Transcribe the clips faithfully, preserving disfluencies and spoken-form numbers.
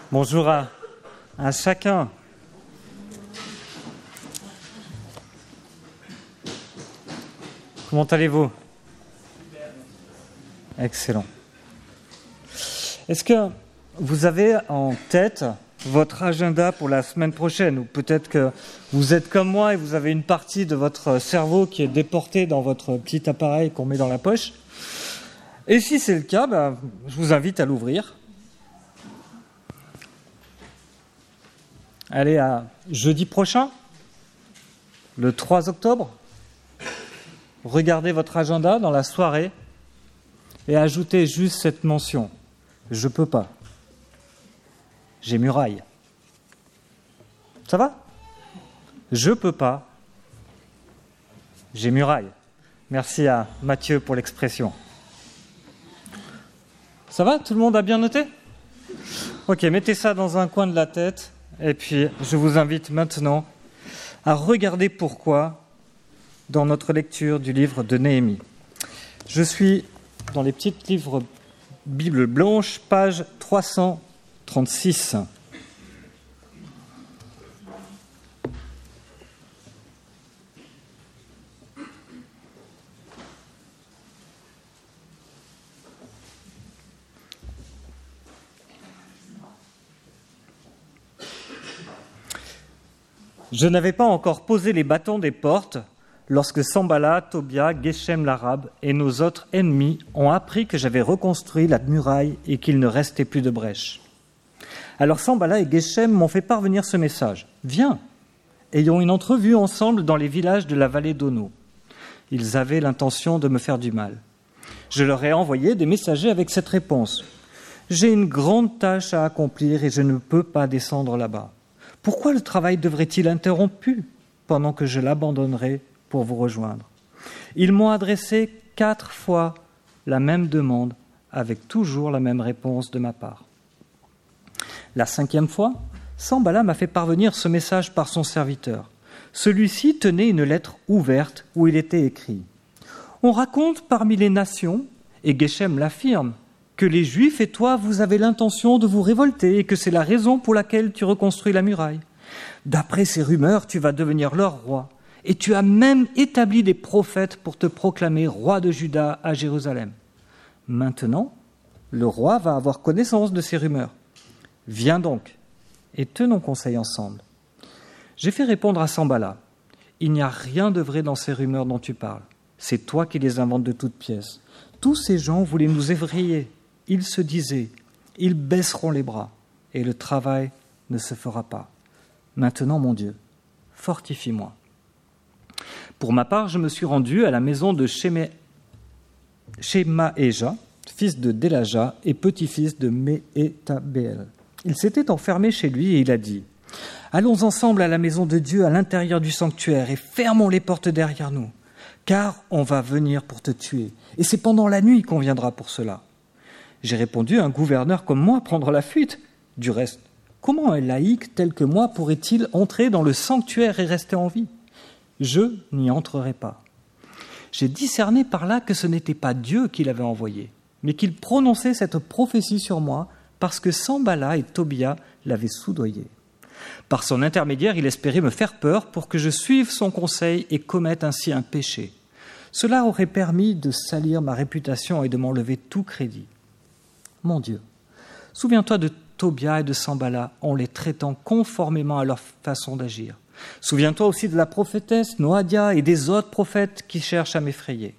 Bonjour à, à chacun. Comment allez-vous ? Excellent. Est-ce que vous avez en tête votre agenda pour la semaine prochaine ? Ou peut-être que vous êtes comme moi et vous avez une partie de votre cerveau qui est déportée dans votre petit appareil qu'on met dans la poche. Et si c'est le cas, ben, je vous invite à l'ouvrir. Allez à jeudi prochain, le trois octobre. Regardez votre agenda dans la soirée et ajoutez juste cette mention. Je peux pas. J'ai muraille. Ça va ? Je peux pas. J'ai muraille. Merci à Mathieu pour l'expression. Ça va ? Tout le monde a bien noté ? Ok, mettez ça dans un coin de la tête. Et puis, je vous invite maintenant à regarder pourquoi dans notre lecture du livre de Néhémie. Je suis dans les petites livres Bible blanche, page trois cent trente-six. Je n'avais pas encore posé les bâtons des portes lorsque Sanballat, Tobia, Geshem l'arabe et nos autres ennemis ont appris que j'avais reconstruit la muraille et qu'il ne restait plus de brèche. Alors Sanballat et Geshem m'ont fait parvenir ce message. « Viens, ayons une entrevue ensemble dans les villages de la vallée d'Ono. » Ils avaient l'intention de me faire du mal. Je leur ai envoyé des messagers avec cette réponse. « J'ai une grande tâche à accomplir et je ne peux pas descendre là-bas. Pourquoi le travail devrait-il être interrompu pendant que je l'abandonnerai pour vous rejoindre ? Ils m'ont adressé quatre fois la même demande, avec toujours la même réponse de ma part. La cinquième fois, Sanballat m'a fait parvenir ce message par son serviteur. Celui-ci tenait une lettre ouverte où il était écrit « On raconte parmi les nations, et Geshem l'affirme, que les Juifs et toi, vous avez l'intention de vous révolter et que c'est la raison pour laquelle tu reconstruis la muraille. D'après ces rumeurs, tu vas devenir leur roi. Et tu as même établi des prophètes pour te proclamer roi de Juda à Jérusalem. Maintenant, le roi va avoir connaissance de ces rumeurs. Viens donc et tenons conseil ensemble. » J'ai fait répondre à Sanballat. « Il n'y a rien de vrai dans ces rumeurs dont tu parles. C'est toi qui les inventes de toutes pièces. Tous ces gens voulaient nous effrayer. Ils se disaient, ils baisseront les bras et le travail ne se fera pas. Maintenant, mon Dieu, fortifie-moi. » Pour ma part, je me suis rendu à la maison de Shemé... Shemaéja, fils de Délaja et petit-fils de Méhétabéel. Il s'était enfermé chez lui et il a dit « Allons ensemble à la maison de Dieu à l'intérieur du sanctuaire et fermons les portes derrière nous, car on va venir pour te tuer, et c'est pendant la nuit qu'on viendra pour cela. » J'ai répondu, un gouverneur comme moi prendre la fuite. Du reste, comment un laïc tel que moi pourrait-il entrer dans le sanctuaire et rester en vie ? Je n'y entrerai pas. J'ai discerné par là que ce n'était pas Dieu qui l'avait envoyé, mais qu'il prononçait cette prophétie sur moi parce que Sanballat et Tobia l'avaient soudoyé. Par son intermédiaire, il espérait me faire peur pour que je suive son conseil et commette ainsi un péché. Cela aurait permis de salir ma réputation et de m'enlever tout crédit. Mon Dieu, souviens-toi de Tobia et de Sanballat en les traitant conformément à leur façon d'agir. Souviens-toi aussi de la prophétesse Noadia et des autres prophètes qui cherchent à m'effrayer.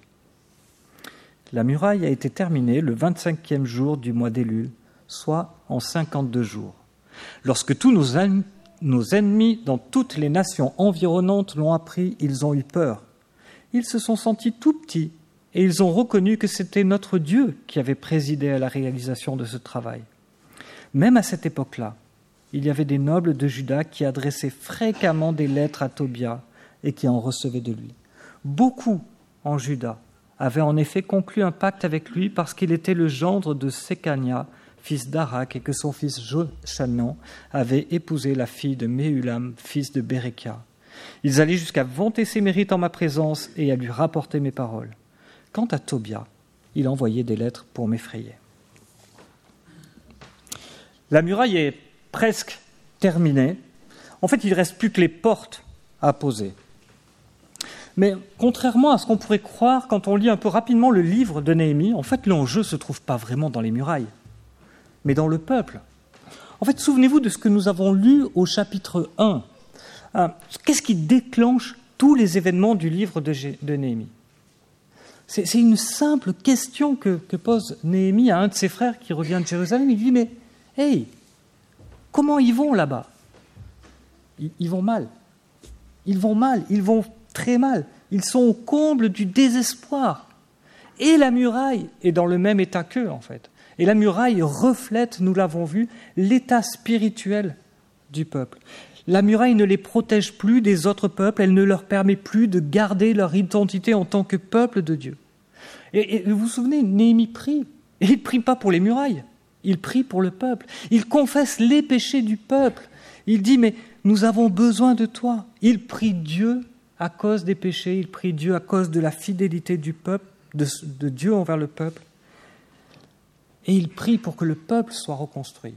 La muraille a été terminée le vingt-cinquième jour du mois d'Élul, soit en cinquante-deux jours. Lorsque tous nos, en- nos ennemis dans toutes les nations environnantes l'ont appris, ils ont eu peur. Ils se sont sentis tout petits et ils ont reconnu que c'était notre Dieu qui avait présidé à la réalisation de ce travail. Même à cette époque-là, il y avait des nobles de Juda qui adressaient fréquemment des lettres à Tobia et qui en recevaient de lui. Beaucoup en Juda avaient en effet conclu un pacte avec lui parce qu'il était le gendre de Sécania, fils d'Arak, et que son fils Jochanan avait épousé la fille de Méhulam, fils de Bérékia. Ils allaient jusqu'à vanter ses mérites en ma présence et à lui rapporter mes paroles. Quant à Tobia, il envoyait des lettres pour m'effrayer. La muraille est presque terminée. En fait, il ne reste plus que les portes à poser. Mais contrairement à ce qu'on pourrait croire quand on lit un peu rapidement le livre de Néhémie, en fait, l'enjeu ne se trouve pas vraiment dans les murailles, mais dans le peuple. En fait, souvenez-vous de ce que nous avons lu au chapitre un. Qu'est-ce qui déclenche tous les événements du livre de, Gé- de Néhémie ? c'est, c'est une simple question que, que pose Néhémie à un de ses frères qui revient de Jérusalem. Il dit, mais, hey, comment ils vont là-bas ? ils, ils vont mal. Ils vont mal, ils vont très mal. Ils sont au comble du désespoir. Et la muraille est dans le même état qu'eux, en fait. Et la muraille reflète, nous l'avons vu, l'état spirituel du peuple. La muraille ne les protège plus des autres peuples, elle ne leur permet plus de garder leur identité en tant que peuple de Dieu. Et, et vous vous souvenez, Néhémie prie, et il ne prie pas pour les murailles, il prie pour le peuple. Il confesse les péchés du peuple. Il dit, mais nous avons besoin de toi. Il prie Dieu à cause des péchés, il prie Dieu à cause de la fidélité du peuple, de, de Dieu envers le peuple. Et il prie pour que le peuple soit reconstruit.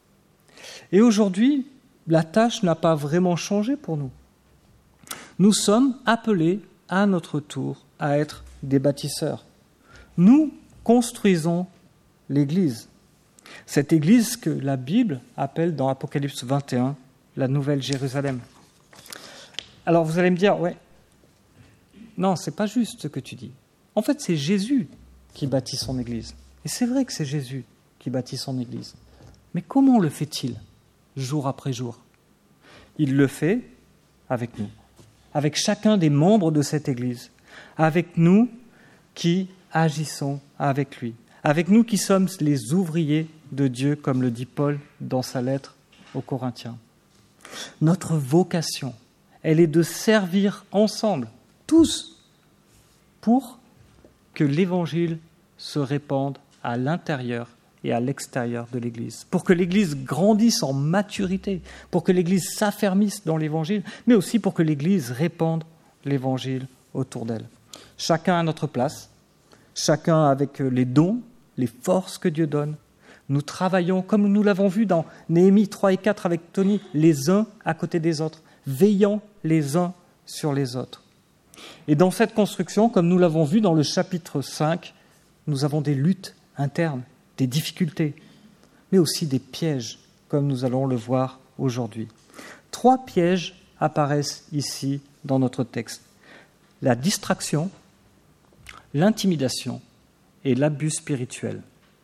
Et aujourd'hui, la tâche n'a pas vraiment changé pour nous. Nous sommes appelés à notre tour à être des bâtisseurs. Nous construisons l'Église. Cette Église que la Bible appelle dans Apocalypse vingt et un la Nouvelle Jérusalem. Alors vous allez me dire, ouais, non, c'est pas juste ce que tu dis. En fait, c'est Jésus qui bâtit son Église. Et c'est vrai que c'est Jésus qui bâtit son Église. Mais comment le fait-il, jour après jour ? Il le fait avec nous, avec chacun des membres de cette Église, avec nous qui agissons avec lui, avec nous qui sommes les ouvriers de Dieu, comme le dit Paul dans sa lettre aux Corinthiens. Notre vocation, elle est de servir ensemble, tous, pour que l'Évangile se répande à l'intérieur et à l'extérieur de l'Église, pour que l'Église grandisse en maturité, pour que l'Église s'affermisse dans l'Évangile, mais aussi pour que l'Église répande l'Évangile autour d'elle. Chacun à notre place, chacun avec les dons, les forces que Dieu donne. Nous travaillons, comme nous l'avons vu dans Néhémie trois et quatre avec Tony, les uns à côté des autres, veillant les uns sur les autres. Et dans cette construction, comme nous l'avons vu dans le chapitre cinq, nous avons des luttes internes, des difficultés, mais aussi des pièges, comme nous allons le voir aujourd'hui. Trois pièges apparaissent ici dans notre texte. La distraction, l'intimidation et l'abus spirituel.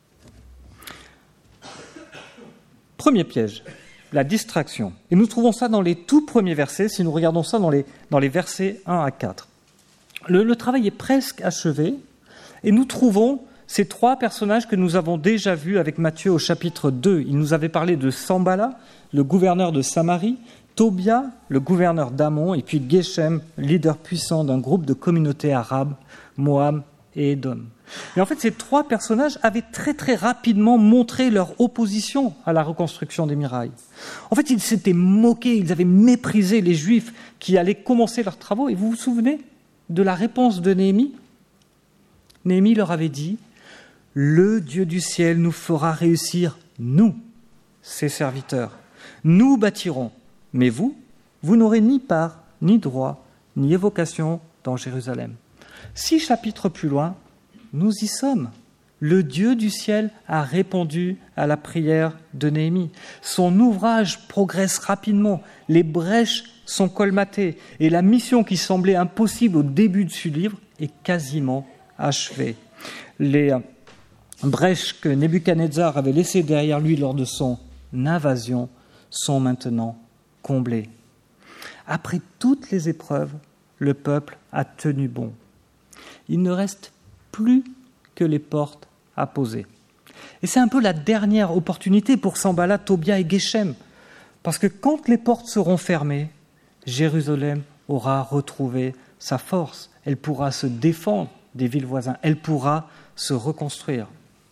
Premier piège, la distraction. Et nous trouvons ça dans les tout premiers versets, si nous regardons ça dans les, dans les versets un à quatre. Le, le travail est presque achevé, et nous trouvons ces trois personnages que nous avons déjà vus avec Matthieu au chapitre deux. Il nous avait parlé de Sambala, le gouverneur de Samarie, Tobia, le gouverneur d'Amon, et puis Geshem, leader puissant d'un groupe de communautés arabes, Moab et Édom. Et en fait, ces trois personnages avaient très très rapidement montré leur opposition à la reconstruction des murailles. En fait, ils s'étaient moqués, ils avaient méprisé les Juifs qui allaient commencer leurs travaux. Et vous vous souvenez de la réponse de Néhémie ? Néhémie leur avait dit « Le Dieu du ciel nous fera réussir, nous, ses serviteurs. Nous bâtirons, mais vous, vous n'aurez ni part, ni droit, ni évocation dans Jérusalem. » Six chapitres plus loin, nous y sommes. Le Dieu du ciel a répondu à la prière de Néhémie. Son ouvrage progresse rapidement, les brèches sont colmatées et la mission qui semblait impossible au début de ce livre est quasiment achevée. Les brèches que Nebuchadnezzar avait laissées derrière lui lors de son invasion sont maintenant comblées. Après toutes les épreuves, le peuple a tenu bon. Il ne reste plus que les portes à poser. Et c'est un peu la dernière opportunité pour Sambala, Tobia et Geshem. Parce que quand les portes seront fermées, Jérusalem aura retrouvé sa force. Elle pourra se défendre des villes voisines. Elle pourra se reconstruire.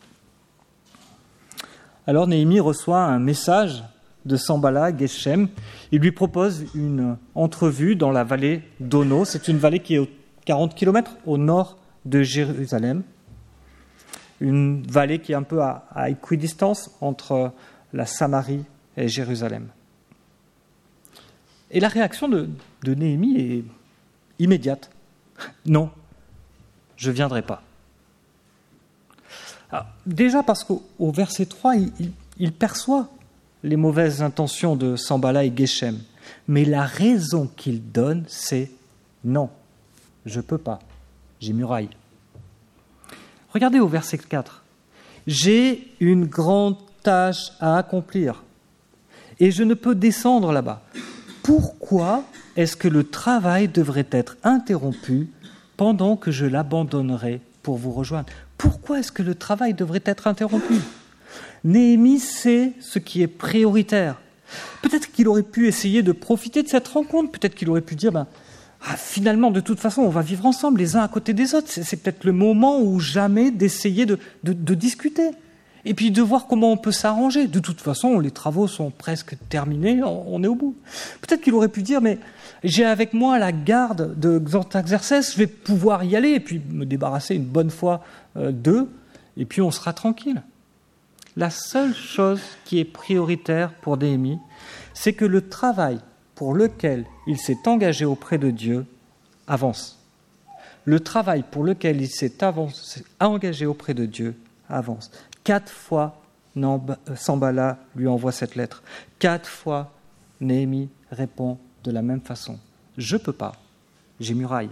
Alors Néhémie reçoit un message de Sambala, Geshem. Il lui propose une entrevue dans la vallée d'Ono. C'est une vallée qui est quarante kilomètres au nord de Jérusalem, une vallée qui est un peu à, à équidistance entre la Samarie et Jérusalem. Et la réaction de, de Néhémie est immédiate. Non, je ne viendrai pas. Alors, déjà parce qu'au au verset trois, il, il, il perçoit les mauvaises intentions de Sanballat et Geshem. Mais la raison qu'il donne, c'est « non, je ne peux pas, j'ai muraille ». Regardez au verset quatre. « J'ai une grande tâche à accomplir et je ne peux descendre là-bas. Pourquoi est-ce que le travail devrait être interrompu pendant que je l'abandonnerai pour vous rejoindre ? Pourquoi est-ce que le travail devrait être interrompu ? Néhémie sait ce qui est prioritaire. Peut-être qu'il aurait pu essayer de profiter de cette rencontre. Peut-être qu'il aurait pu dire, ben, ah, finalement, de toute façon, on va vivre ensemble les uns à côté des autres. C'est, c'est peut-être le moment ou jamais d'essayer de, de, de discuter. Et puis de voir comment on peut s'arranger. De toute façon, les travaux sont presque terminés, on, on est au bout. Peut-être qu'il aurait pu dire, mais j'ai avec moi la garde de Xantaxerxès, je vais pouvoir y aller et puis me débarrasser une bonne fois euh, d'eux, et puis on sera tranquille. La seule chose qui est prioritaire pour Néhémie, c'est que le travail pour lequel il s'est engagé auprès de Dieu avance. Le travail pour lequel il s'est avancé, engagé auprès de Dieu avance. Quatre fois, Sanballat lui envoie cette lettre. Quatre fois, Néhémie répond de la même façon. Je ne peux pas, j'ai muraille.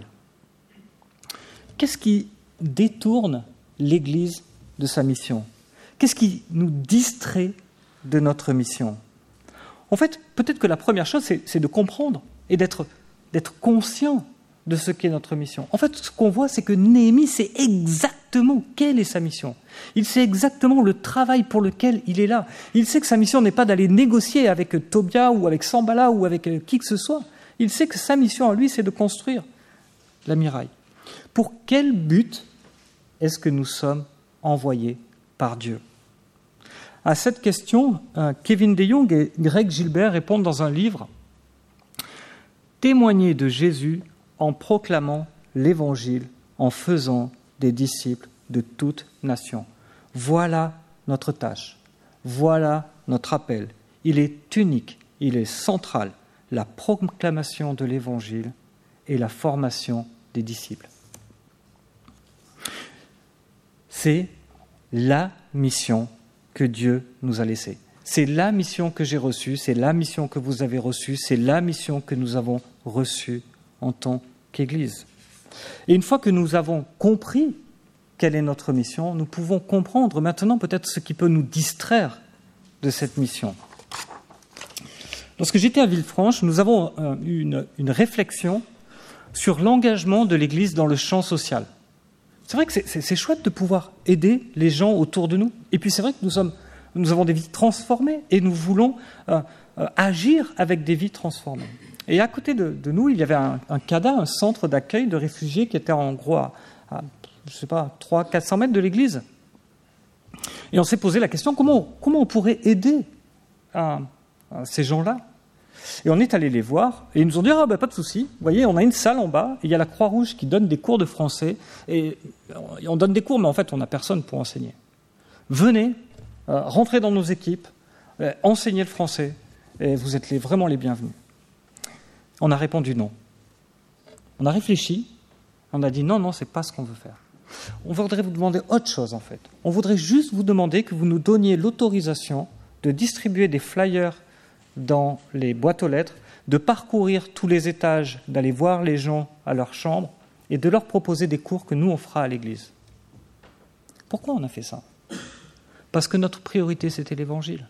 Qu'est-ce qui détourne l'Église de sa mission ? Qu'est-ce qui nous distrait de notre mission ? En fait, peut-être que la première chose, c'est, c'est de comprendre et d'être, d'être conscient de ce qu'est notre mission. En fait, ce qu'on voit, c'est que Néhémie sait exactement quelle est sa mission. Il sait exactement le travail pour lequel il est là. Il sait que sa mission n'est pas d'aller négocier avec Tobia ou avec Sanballat ou avec qui que ce soit. Il sait que sa mission à lui, c'est de construire la muraille. Pour quel but est-ce que nous sommes envoyés par Dieu ? À cette question, Kevin DeYoung et Greg Gilbert répondent dans un livre « Témoigner de Jésus en proclamant l'Évangile, en faisant des disciples de toute nation. Voilà notre tâche, voilà notre appel. Il est unique, il est central, la proclamation de l'Évangile et la formation des disciples. » C'est la mission que Dieu nous a laissée. C'est la mission que j'ai reçue, c'est la mission que vous avez reçue, c'est la mission que nous avons reçue en tant qu'Église. Et une fois que nous avons compris quelle est notre mission, nous pouvons comprendre maintenant peut-être ce qui peut nous distraire de cette mission. Lorsque j'étais à Villefranche, nous avons eu une, une réflexion sur l'engagement de l'Église dans le champ social. C'est vrai que c'est, c'est, c'est chouette de pouvoir aider les gens autour de nous. Et puis c'est vrai que nous, sommes, nous avons des vies transformées et nous voulons euh, euh, agir avec des vies transformées. Et à côté de, de nous, il y avait un, un C A D A, un centre d'accueil de réfugiés qui était en gros à, à je sais pas, trois cents à quatre cents mètres de l'église. Et on s'est posé la question, comment, comment on pourrait aider à, à ces gens-là ? Et on est allé les voir, et ils nous ont dit « Ah, ben, pas de souci, vous voyez, on a une salle en bas, et il y a la Croix-Rouge qui donne des cours de français, et on donne des cours, mais en fait, on n'a personne pour enseigner. Venez, euh, rentrez dans nos équipes, euh, enseignez le français, et vous êtes les, vraiment les bienvenus. » On a répondu non. On a réfléchi, on a dit « Non, non, c'est pas ce qu'on veut faire. » On voudrait vous demander autre chose, en fait. On voudrait juste vous demander que vous nous donniez l'autorisation de distribuer des flyers dans les boîtes aux lettres, de parcourir tous les étages, d'aller voir les gens à leur chambre et de leur proposer des cours que nous, on fera à l'église. Pourquoi on a fait ça ? Parce que notre priorité, c'était l'Évangile.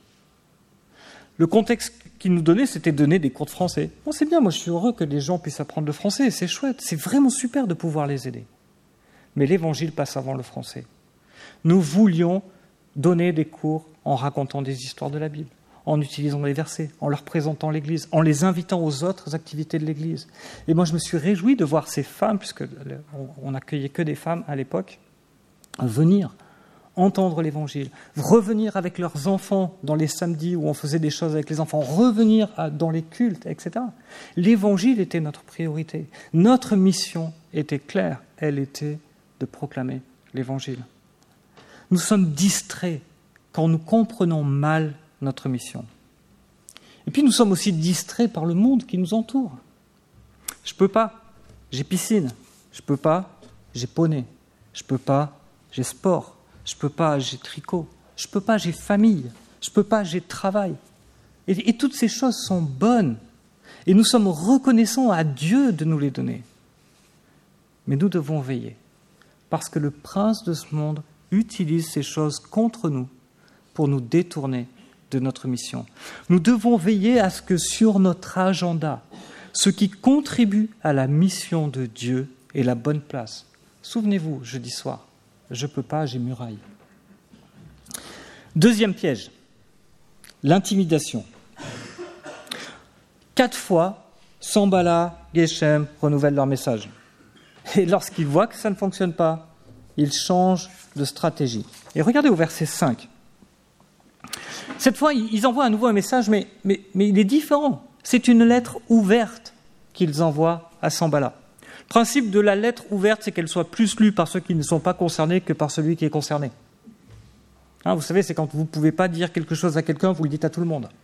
Le contexte qu'ils nous donnaient, c'était de donner des cours de français. Bon, c'est bien, moi je suis heureux que les gens puissent apprendre le français, c'est chouette, c'est vraiment super de pouvoir les aider. Mais l'Évangile passe avant le français. Nous voulions donner des cours en racontant des histoires de la Bible, en utilisant les versets, en leur présentant l'Église, en les invitant aux autres activités de l'Église. Et moi, je me suis réjoui de voir ces femmes, puisqu'on n'accueillait que des femmes à l'époque, venir entendre l'Évangile, revenir avec leurs enfants dans les samedis où on faisait des choses avec les enfants, revenir dans les cultes, et cetera. L'Évangile était notre priorité. Notre mission était claire, elle était de proclamer l'Évangile. Nous sommes distraits quand nous comprenons mal notre mission. Et puis nous sommes aussi distraits par le monde qui nous entoure. Je peux pas, j'ai piscine. Je peux pas, j'ai poney. Je peux pas, j'ai sport. Je peux pas, j'ai tricot. Je peux pas, j'ai famille. Je peux pas, j'ai travail. Et, et toutes ces choses sont bonnes. Et nous sommes reconnaissants à Dieu de nous les donner. Mais nous devons veiller. Parce que le prince de ce monde utilise ces choses contre nous pour nous détourner de notre mission. Nous devons veiller à ce que sur notre agenda, ce qui contribue à la mission de Dieu ait la bonne place. Souvenez-vous, jeudi soir, je ne peux pas, j'ai muraille. Deuxième piège, l'intimidation. Quatre fois, Sanballat, Geshem renouvellent leur message. Et lorsqu'ils voient que ça ne fonctionne pas, ils changent de stratégie. Et regardez au verset cinq. Cette fois, ils envoient à nouveau un message, mais, mais, mais il est différent. C'est une lettre ouverte qu'ils envoient à Sanballat. Le principe de la lettre ouverte, c'est qu'elle soit plus lue par ceux qui ne sont pas concernés que par celui qui est concerné. Hein, vous savez, c'est quand vous ne pouvez pas dire quelque chose à quelqu'un, vous le dites à tout le monde.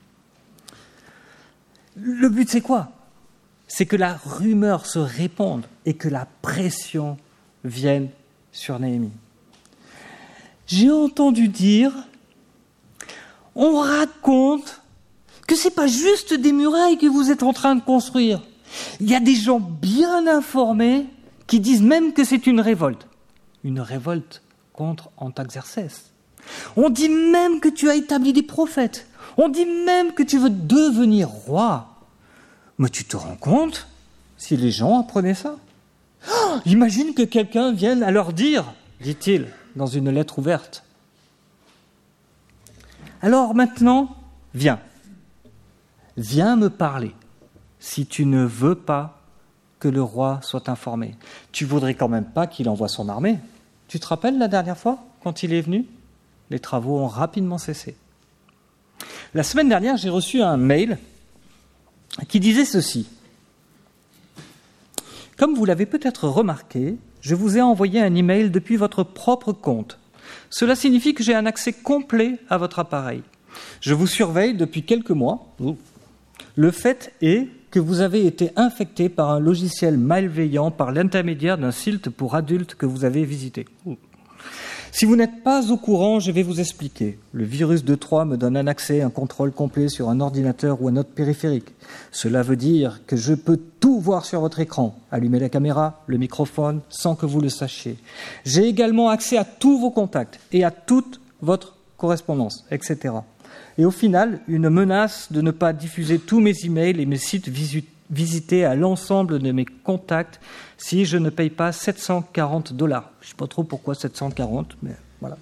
Le but, c'est quoi ? C'est que la rumeur se répande et que la pression vienne sur Néhémie. J'ai entendu dire, on raconte que ce n'est pas juste des murailles que vous êtes en train de construire. Il y a des gens bien informés qui disent même que c'est une révolte. Une révolte contre Antaxerxès. On dit même que tu as établi des prophètes. On dit même que tu veux devenir roi. Mais tu te rends compte si les gens apprenaient ça ? Oh, imagine que quelqu'un vienne à leur dire, dit-il dans une lettre ouverte. Alors maintenant, viens. Viens me parler si tu ne veux pas que le roi soit informé. Tu voudrais quand même pas qu'il envoie son armée. Tu te rappelles la dernière fois, quand il est venu ? Les travaux ont rapidement cessé. La semaine dernière, j'ai reçu un mail qui disait ceci. Comme vous l'avez peut-être remarqué, je vous ai envoyé un email depuis votre propre compte. Cela signifie que j'ai un accès complet à votre appareil. Je vous surveille depuis quelques mois. Le fait est que vous avez été infecté par un logiciel malveillant par l'intermédiaire d'un site pour adultes que vous avez visité. Si vous n'êtes pas au courant, je vais vous expliquer. Le virus de Troie me donne un accès, un contrôle complet sur un ordinateur ou un autre périphérique. Cela veut dire que je peux tout voir sur votre écran, allumer la caméra, le microphone, sans que vous le sachiez. J'ai également accès à tous vos contacts et à toute votre correspondance, et cetera. Et au final, une menace de ne pas diffuser tous mes emails et mes sites visités visiter à l'ensemble de mes contacts si je ne paye pas sept cent quarante dollars. Je ne sais pas trop pourquoi sept cent quarante, mais voilà.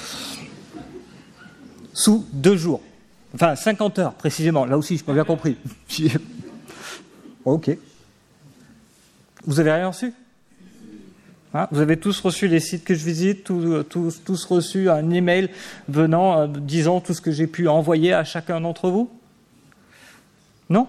Sous deux jours. Enfin, cinquante heures, précisément. Là aussi, je n'ai pas bien compris. Ok. Vous avez rien reçu ? Hein, vous avez tous reçu les sites que je visite, tous, tous, tous reçu un email venant, euh, disant tout ce que j'ai pu envoyer à chacun d'entre vous ? Non ?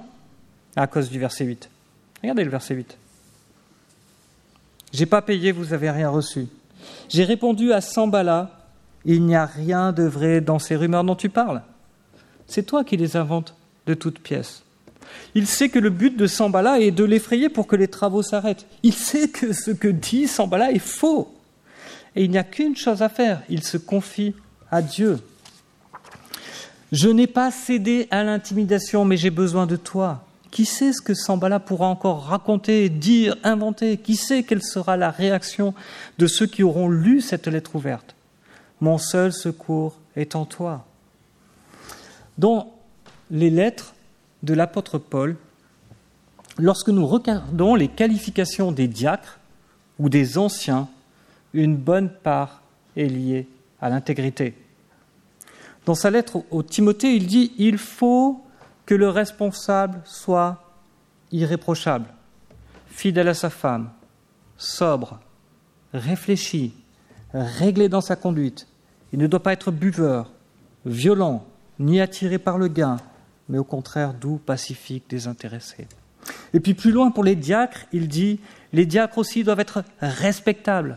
À cause du verset huit. Regardez le verset huit. J'ai pas payé, vous avez rien reçu. J'ai répondu à Sanballat, il n'y a rien de vrai dans ces rumeurs dont tu parles. C'est toi qui les inventes de toutes pièces. Il sait que le but de Sanballat est de l'effrayer pour que les travaux s'arrêtent. Il sait que ce que dit Sanballat est faux. Et il n'y a qu'une chose à faire, il se confie à Dieu. Je n'ai pas cédé à l'intimidation, mais j'ai besoin de toi. Qui sait ce que Sanballat pourra encore raconter, dire, inventer ? Qui sait quelle sera la réaction de ceux qui auront lu cette lettre ouverte ? Mon seul secours est en toi. Dans les lettres de l'apôtre Paul, lorsque nous regardons les qualifications des diacres ou des anciens, une bonne part est liée à l'intégrité. Dans sa lettre au Timothée, il dit « Il faut que le responsable soit irréprochable, fidèle à sa femme, sobre, réfléchi, réglé dans sa conduite. Il ne doit pas être buveur, violent, ni attiré par le gain, mais au contraire doux, pacifique, désintéressé. » Et puis plus loin, pour les diacres, il dit « Les diacres aussi doivent être respectables,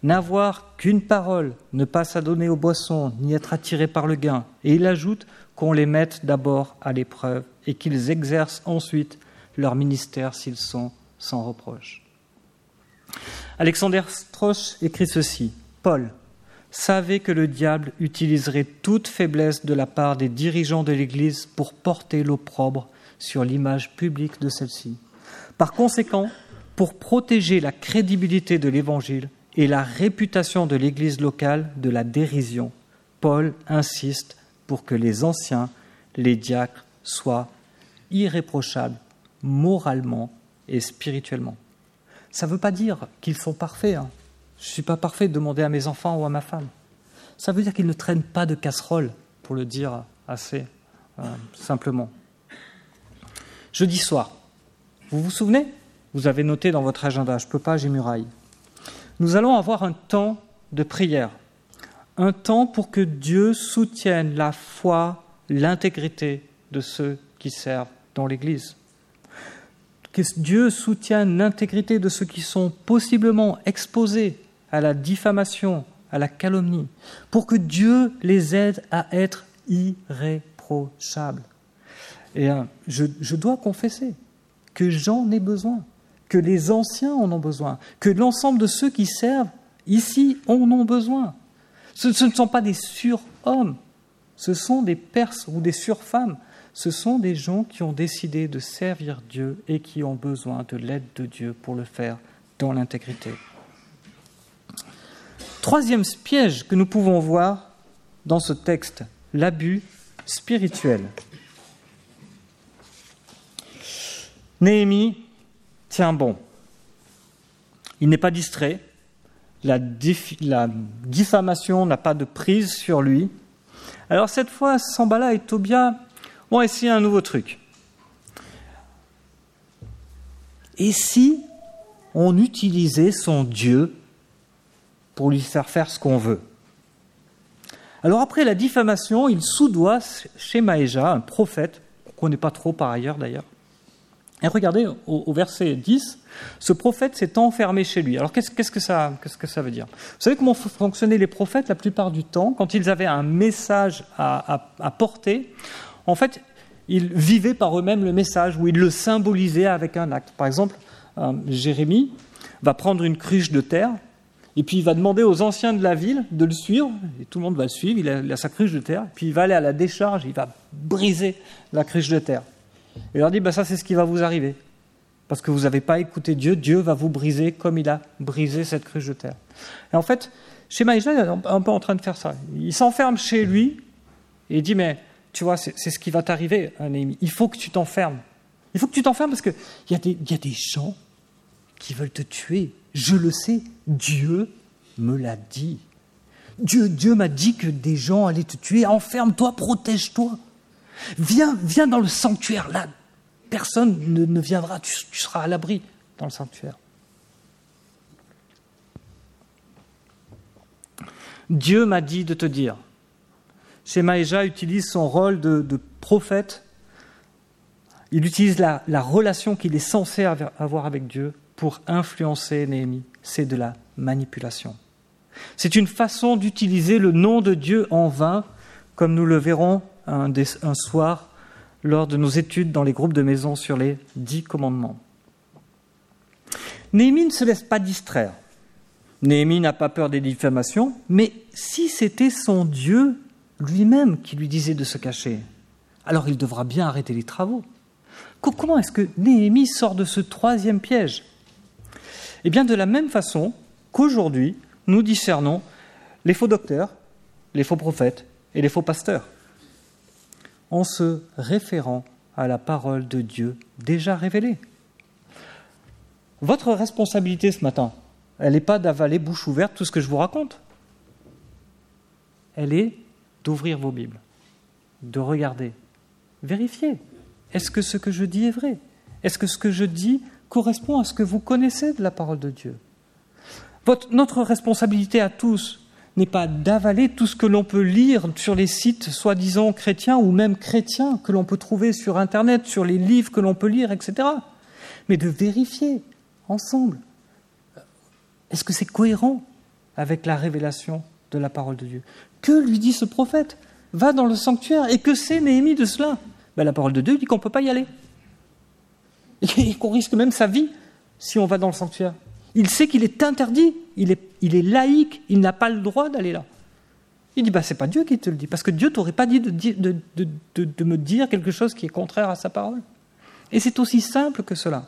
n'avoir qu'une parole, ne pas s'adonner aux boissons, ni être attiré par le gain. Et il ajoute qu'on les mette d'abord à l'épreuve et qu'ils exercent ensuite leur ministère s'ils sont sans reproche. Alexander Strauch écrit ceci. Paul savait que le diable utiliserait toute faiblesse de la part des dirigeants de l'Église pour porter l'opprobre sur l'image publique de celle-ci. Par conséquent, pour protéger la crédibilité de l'Évangile et la réputation de l'Église locale de la dérision, Paul insiste pour que les anciens, les diacres, soient irréprochables moralement et spirituellement. Ça ne veut pas dire qu'ils sont parfaits. Hein. Je ne suis pas parfait, demandez à mes enfants ou à ma femme. Ça veut dire qu'ils ne traînent pas de casserole, pour le dire assez euh, simplement. Jeudi soir, vous vous souvenez ? Vous avez noté dans votre agenda, je ne peux pas, j'ai muraille. Nous allons avoir un temps de prière, un temps pour que Dieu soutienne la foi, l'intégrité de ceux qui servent dans l'Église. Que Dieu soutienne l'intégrité de ceux qui sont possiblement exposés à la diffamation, à la calomnie, pour que Dieu les aide à être irréprochables. Et euh, je, je dois confesser que j'en ai besoin, que les anciens en ont besoin, que l'ensemble de ceux qui servent ici en ont besoin. Ce, ce ne sont pas des surhommes, ce sont des Perses ou des surfemmes. Ce sont des gens qui ont décidé de servir Dieu et qui ont besoin de l'aide de Dieu pour le faire dans l'intégrité. Troisième piège que nous pouvons voir dans ce texte, l'abus spirituel. Néhémie tient bon. Il n'est pas distrait. La, dif- la diffamation n'a pas de prise sur lui. Alors cette fois, Sanballat et Tobia vont essayer un nouveau truc. Et si on utilisait son Dieu pour lui faire faire ce qu'on veut ? Alors après la diffamation, il soudoie Shemaïja, un prophète, qu'on ne connaît pas trop par ailleurs d'ailleurs. Et regardez, au, au verset dix, ce prophète s'est enfermé chez lui. Alors qu'est-ce, qu'est-ce, que ça, qu'est-ce que ça veut dire ? Vous savez comment fonctionnaient les prophètes la plupart du temps ? Quand ils avaient un message à, à, à porter, en fait, ils vivaient par eux-mêmes le message, ou ils le symbolisaient avec un acte. Par exemple, euh, Jérémie va prendre une cruche de terre, et puis il va demander aux anciens de la ville de le suivre, et tout le monde va le suivre, il a, il a sa cruche de terre, puis il va aller à la décharge, il va briser la cruche de terre. Et il leur dit, bah, ça c'est ce qui va vous arriver, parce que vous n'avez pas écouté Dieu, Dieu va vous briser comme il a brisé cette cruche de terre. Et en fait, Shemaïja est un peu en train de faire ça. Il s'enferme chez lui, et il dit, mais tu vois, c'est, c'est ce qui va t'arriver, Néhémie. Il faut que tu t'enfermes. Il faut que tu t'enfermes parce qu'il y, y a des gens qui veulent te tuer. Je le sais, Dieu me l'a dit. Dieu, Dieu m'a dit que des gens allaient te tuer. Enferme-toi, protège-toi. Viens, viens dans le sanctuaire. Là, personne ne, ne viendra. Tu, tu seras à l'abri dans le sanctuaire. Dieu m'a dit de te dire. Shemaïja utilise son rôle de, de prophète. Il utilise la, la relation qu'il est censé avoir avec Dieu pour influencer Néhémie. C'est de la manipulation. C'est une façon d'utiliser le nom de Dieu en vain, comme nous le verrons un, des, un soir lors de nos études dans les groupes de maison sur les dix commandements. Néhémie ne se laisse pas distraire. Néhémie n'a pas peur des diffamations, mais si c'était son Dieu lui-même qui lui disait de se cacher, alors il devra bien arrêter les travaux. Comment est-ce que Néhémie sort de ce troisième piège ? Eh bien, de la même façon qu'aujourd'hui, nous discernons les faux docteurs, les faux prophètes et les faux pasteurs, en se référant à la parole de Dieu déjà révélée. Votre responsabilité ce matin, elle n'est pas d'avaler bouche ouverte tout ce que je vous raconte. Elle est d'ouvrir vos Bibles, de regarder, vérifier. Est-ce que ce que je dis est vrai ? Est-ce que ce que je dis correspond à ce que vous connaissez de la parole de Dieu ? Votre, notre responsabilité à tous n'est pas d'avaler tout ce que l'on peut lire sur les sites soi-disant chrétiens ou même chrétiens que l'on peut trouver sur Internet, sur les livres que l'on peut lire, et cetera. Mais de vérifier ensemble. Est-ce que c'est cohérent ? avec la révélation de la parole de Dieu. Que lui dit ce prophète ? Va dans le sanctuaire. Et que sait Néhémie de cela ? Ben, la parole de Dieu dit qu'on ne peut pas y aller. Et qu'on risque même sa vie si on va dans le sanctuaire. Il sait qu'il est interdit, il est, il est laïque, il n'a pas le droit d'aller là. Il dit, bah, c'est pas Dieu qui te le dit, parce que Dieu t'aurait pas dit de, de, de, de, de me dire quelque chose qui est contraire à sa parole. Et c'est aussi simple que cela.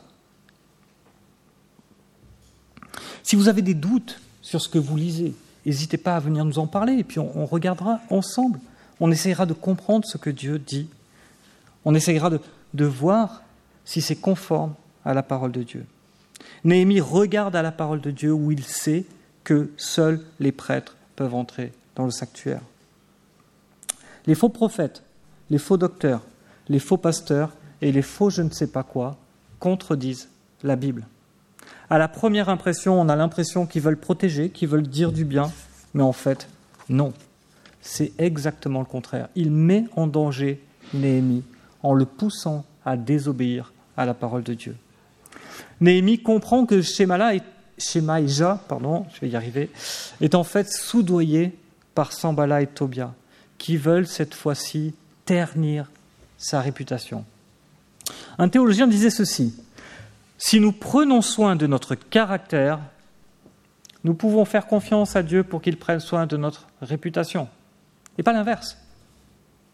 Si vous avez des doutes sur ce que vous lisez, n'hésitez pas à venir nous en parler, et puis on, on regardera ensemble. On essaiera de comprendre ce que Dieu dit. On essaiera de, de voir si c'est conforme à la parole de Dieu. Néhémie regarde à la parole de Dieu où il sait que seuls les prêtres peuvent entrer dans le sanctuaire. Les faux prophètes, les faux docteurs, les faux pasteurs et les faux je ne sais pas quoi contredisent la Bible. À la première impression, on a l'impression qu'ils veulent protéger, qu'ils veulent dire du bien, mais en fait, non. C'est exactement le contraire. Il met en danger Néhémie en le poussant à désobéir à la parole de Dieu. Néhémie comprend que Shemaïa, Shemaïa, pardon, je vais y arriver, est en fait soudoyé par Sanballat et Tobia, qui veulent cette fois-ci ternir sa réputation. Un théologien disait ceci: si nous prenons soin de notre caractère, nous pouvons faire confiance à Dieu pour qu'il prenne soin de notre réputation, et pas l'inverse. D'accord ?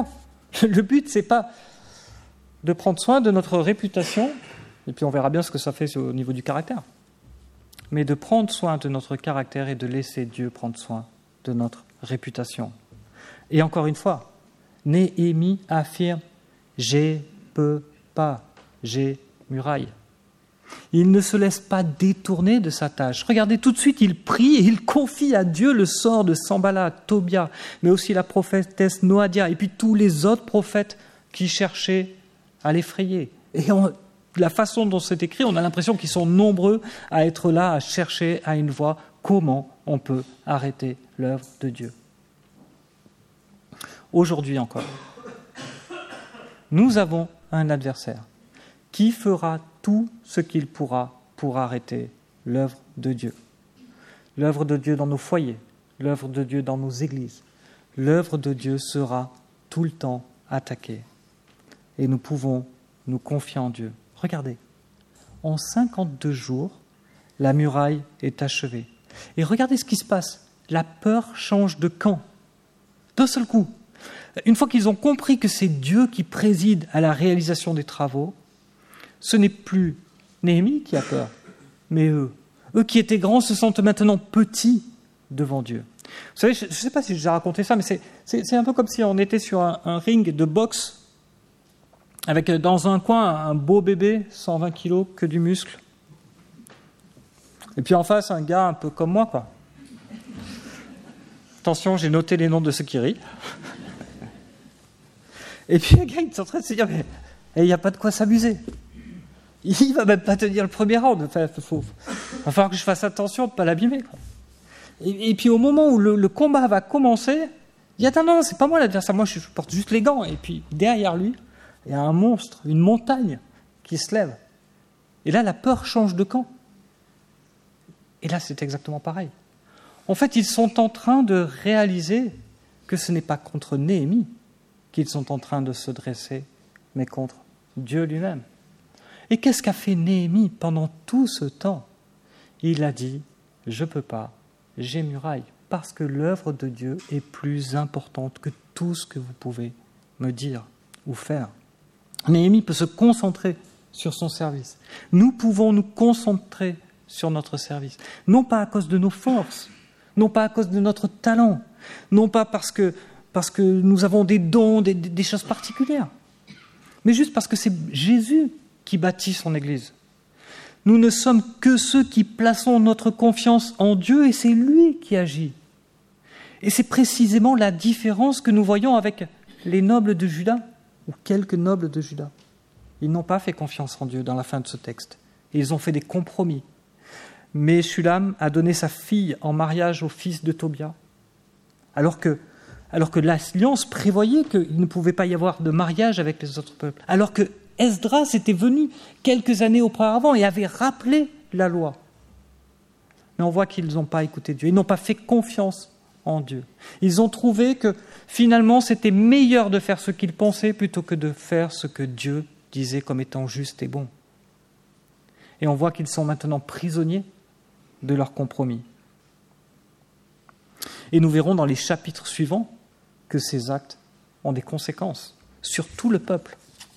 Le but, c'est pas de prendre soin de notre réputation, et puis on verra bien ce que ça fait au niveau du caractère, mais de prendre soin de notre caractère et de laisser Dieu prendre soin de notre réputation. Et encore une fois, Néhémie affirme « j'ai peux pas, j'ai muraille ». Il ne se laisse pas détourner de sa tâche. Regardez, tout de suite, il prie et il confie à Dieu le sort de Sanballat, Tobia, mais aussi la prophétesse Noadia, et puis tous les autres prophètes qui cherchaient à l'effrayer. Et on, la façon dont c'est écrit, on a l'impression qu'ils sont nombreux à être là, à chercher à une voie comment on peut arrêter l'œuvre de Dieu. Aujourd'hui encore, nous avons un adversaire qui fera tout ce qu'il pourra pour arrêter l'œuvre de Dieu. L'œuvre de Dieu dans nos foyers, l'œuvre de Dieu dans nos églises. L'œuvre de Dieu sera tout le temps attaquée. Et nous pouvons nous confier en Dieu. Regardez, en cinquante-deux jours, la muraille est achevée. Et regardez ce qui se passe. La peur change de camp. D'un seul coup. Une fois qu'ils ont compris que c'est Dieu qui préside à la réalisation des travaux, ce n'est plus Néhémie qui a peur, mais eux. Eux qui étaient grands se sentent maintenant petits devant Dieu. Vous savez, je ne sais pas si j'ai raconté ça, mais c'est, c'est, c'est un peu comme si on était sur un, un ring de boxe avec dans un coin un beau bébé, cent vingt kilos, que du muscle. Et puis en face, un gars un peu comme moi, quoi. Attention, j'ai noté les noms de ceux qui rient. Et puis le gars, il est en train de se dire, mais il n'y a pas de quoi s'amuser. Il ne va même pas tenir le premier round. Enfin, il faut, va falloir que je fasse attention de ne pas l'abîmer. Quoi. Et, et puis au moment où le, le combat va commencer, il dit, attends, non, c'est pas moi l'adversaire, moi je porte juste les gants. Et puis derrière lui, il y a un monstre, une montagne qui se lève. Et là, la peur change de camp. Et là, c'est exactement pareil. En fait, ils sont en train de réaliser que ce n'est pas contre Néhémie qu'ils sont en train de se dresser, mais contre Dieu lui-même. Et qu'est-ce qu'a fait Néhémie pendant tout ce temps ? Il a dit, je ne peux pas, j'ai muraille, parce que l'œuvre de Dieu est plus importante que tout ce que vous pouvez me dire ou faire. Néhémie peut se concentrer sur son service. Nous pouvons nous concentrer sur notre service, non pas à cause de nos forces, non pas à cause de notre talent, non pas parce que, parce que nous avons des dons, des, des choses particulières, mais juste parce que c'est Jésus qui bâtit son Église. Nous ne sommes que ceux qui plaçons notre confiance en Dieu et c'est lui qui agit. Et c'est précisément la différence que nous voyons avec les nobles de Juda, ou quelques nobles de Juda. Ils n'ont pas fait confiance en Dieu dans la fin de ce texte. Et ils ont fait des compromis. Mais Shulam a donné sa fille en mariage au fils de Tobia, alors que, alors que l'alliance prévoyait qu'il ne pouvait pas y avoir de mariage avec les autres peuples, alors que Esdras était venu quelques années auparavant et avait rappelé la loi. Mais on voit qu'ils n'ont pas écouté Dieu, ils n'ont pas fait confiance en Dieu. Ils ont trouvé que finalement c'était meilleur de faire ce qu'ils pensaient plutôt que de faire ce que Dieu disait comme étant juste et bon. Et on voit qu'ils sont maintenant prisonniers de leur compromis. Et nous verrons dans les chapitres suivants que ces actes ont des conséquences sur tout le peuple.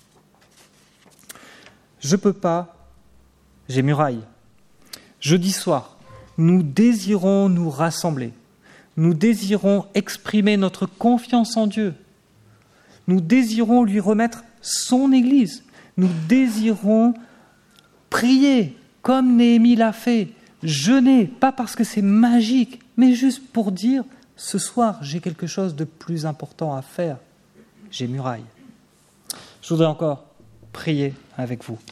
Je peux pas, j'ai muraille. Jeudi soir, nous désirons nous rassembler. Nous désirons exprimer notre confiance en Dieu. Nous désirons lui remettre son Église. Nous désirons prier comme Néhémie l'a fait. Jeûner, pas parce que c'est magique, mais juste pour dire, ce soir, j'ai quelque chose de plus important à faire. J'ai muraille. Je voudrais encore prier avec vous.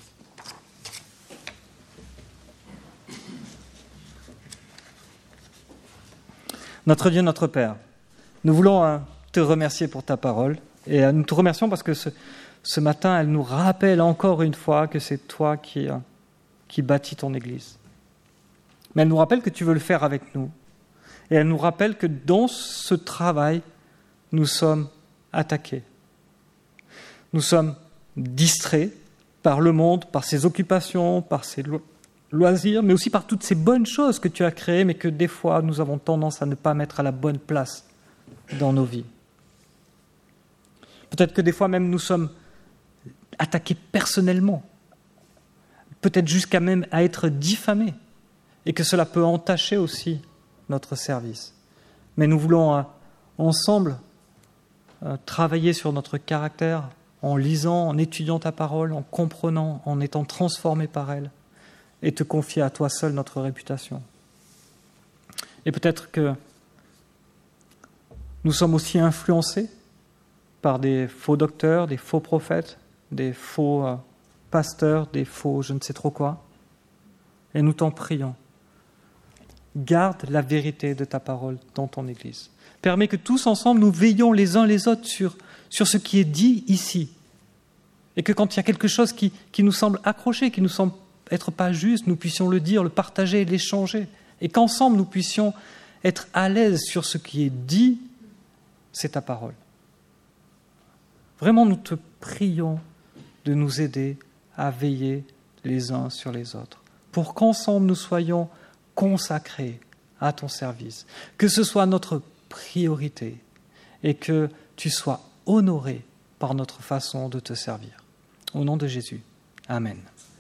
Notre Dieu, notre Père, nous voulons hein, te remercier pour ta parole et euh, nous te remercions parce que ce, ce matin, elle nous rappelle encore une fois que c'est toi qui, euh, qui bâtis ton Église. Mais elle nous rappelle que tu veux le faire avec nous et elle nous rappelle que dans ce travail, nous sommes attaqués. Nous sommes distraits par le monde, par ses occupations, par ses lo- loisirs, mais aussi par toutes ces bonnes choses que tu as créées, mais que des fois, nous avons tendance à ne pas mettre à la bonne place dans nos vies. Peut-être que des fois même, nous sommes attaqués personnellement, peut-être jusqu'à même à être diffamés, et que cela peut entacher aussi notre service. Mais nous voulons euh, ensemble euh, travailler sur notre caractère, en lisant, en étudiant ta parole, en comprenant, en étant transformés par elle, et te confier à toi seul notre réputation. Et peut-être que nous sommes aussi influencés par des faux docteurs, des faux prophètes, des faux euh, pasteurs, des faux je ne sais trop quoi. Et nous t'en prions. Garde la vérité de ta parole dans ton Église. Permets que tous ensemble, nous veillions les uns les autres sur, sur ce qui est dit ici. Et que quand il y a quelque chose qui, qui nous semble accroché, qui nous semble être pas juste, nous puissions le dire, le partager, l'échanger. Et qu'ensemble, nous puissions être à l'aise sur ce qui est dit, c'est ta parole. Vraiment, nous te prions de nous aider à veiller les uns sur les autres, pour qu'ensemble nous soyons consacrés à ton service, que ce soit notre priorité et que tu sois honoré par notre façon de te servir. Au nom de Jésus. Amen.